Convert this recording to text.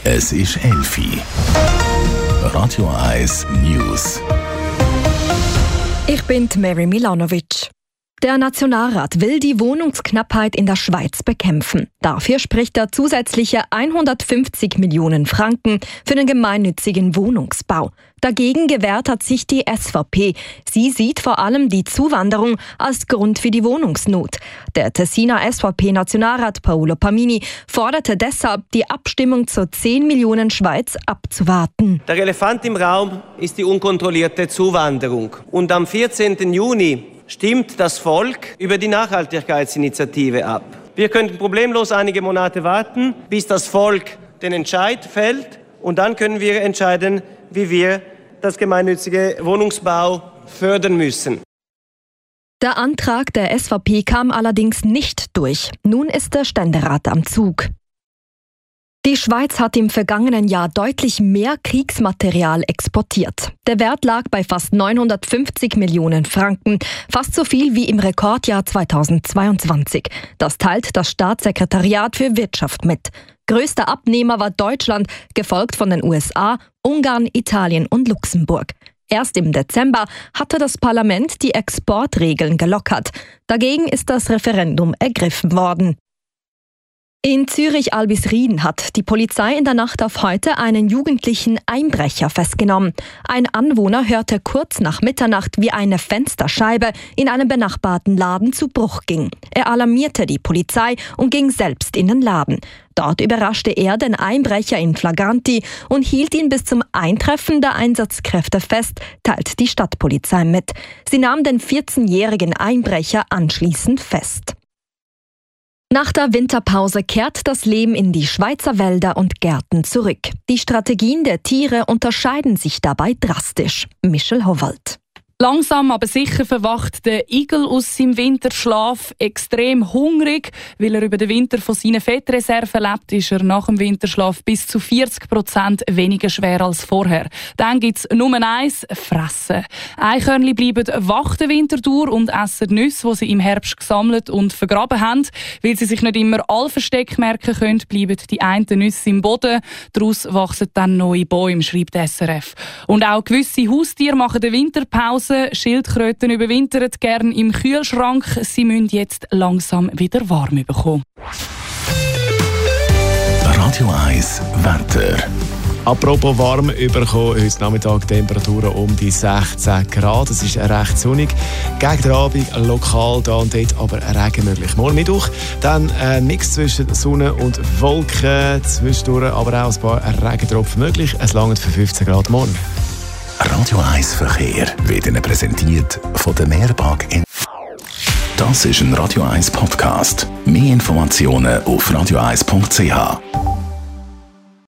Es ist 11 Uhr. Radio 1 News. Ich bin Mary Milanovic. Der Nationalrat will die Wohnungsknappheit in der Schweiz bekämpfen. Dafür spricht er zusätzliche 150 Millionen Franken für den gemeinnützigen Wohnungsbau. Dagegen gewehrt hat sich die SVP. Sie sieht vor allem die Zuwanderung als Grund für die Wohnungsnot. Der Tessiner SVP-Nationalrat Paolo Pamini forderte deshalb, die Abstimmung zur 10 Millionen Schweiz abzuwarten. Der Elefant im Raum ist die unkontrollierte Zuwanderung. Und am 14. Juni stimmt das Volk über die Nachhaltigkeitsinitiative ab. Wir könnten problemlos einige Monate warten, bis das Volk den Entscheid fällt. Und dann können wir entscheiden, wie wir das gemeinnützige Wohnungsbau fördern müssen. Der Antrag der SVP kam allerdings nicht durch. Nun ist der Ständerat am Zug. Die Schweiz hat im vergangenen Jahr deutlich mehr Kriegsmaterial exportiert. Der Wert lag bei fast 950 Millionen Franken, fast so viel wie im Rekordjahr 2022. Das teilt das Staatssekretariat für Wirtschaft mit. Größter Abnehmer war Deutschland, gefolgt von den USA, Ungarn, Italien und Luxemburg. Erst im Dezember hatte das Parlament die Exportregeln gelockert. Dagegen ist das Referendum ergriffen worden. In Zürich-Albisrieden hat die Polizei in der Nacht auf heute einen jugendlichen Einbrecher festgenommen. Ein Anwohner hörte kurz nach Mitternacht, wie eine Fensterscheibe in einem benachbarten Laden zu Bruch ging. Er alarmierte die Polizei und ging selbst in den Laden. Dort überraschte er den Einbrecher in flagranti und hielt ihn bis zum Eintreffen der Einsatzkräfte fest, teilt die Stadtpolizei mit. Sie nahm den 14-jährigen Einbrecher anschließend fest. Nach der Winterpause kehrt das Leben in die Schweizer Wälder und Gärten zurück. Die Strategien der Tiere unterscheiden sich dabei drastisch. Michel Howald. Langsam aber sicher verwacht der Igel aus seinem Winterschlaf. Extrem hungrig, weil er über den Winter von seinen Fettreserven lebt, ist er nach dem Winterschlaf bis zu 40% weniger schwer als vorher. Dann gibt es Nummer 1, Fressen. Eichhörnchen bleiben wach den Winter durch und essen Nüsse, die sie im Herbst gesammelt und vergraben haben. Weil sie sich nicht immer alle Verstecke merken können, bleiben die einen Nüsse im Boden. Daraus wachsen dann neue Bäume, schreibt die SRF. Und auch gewisse Haustiere machen eine Winterpause. Schildkröten überwintern gern im Kühlschrank. Sie müssen jetzt langsam wieder warm bekommen. Radio 1 Wetter. Apropos warm bekommen, heute Nachmittag Temperaturen um die 16 Grad. Es ist recht sonnig. Gegen den Abend lokal da und dort aber Regen möglich. Morgen Mittwoch dann ein Mix zwischen Sonne und Wolken. Zwischendurch aber auch ein paar Regentropfen möglich. Es langt für 15 Grad morgen. Radio 1 Verkehr wird Ihnen präsentiert von der Mehrbank in. Das ist ein Radio 1 Podcast. Mehr Informationen auf radio1.ch.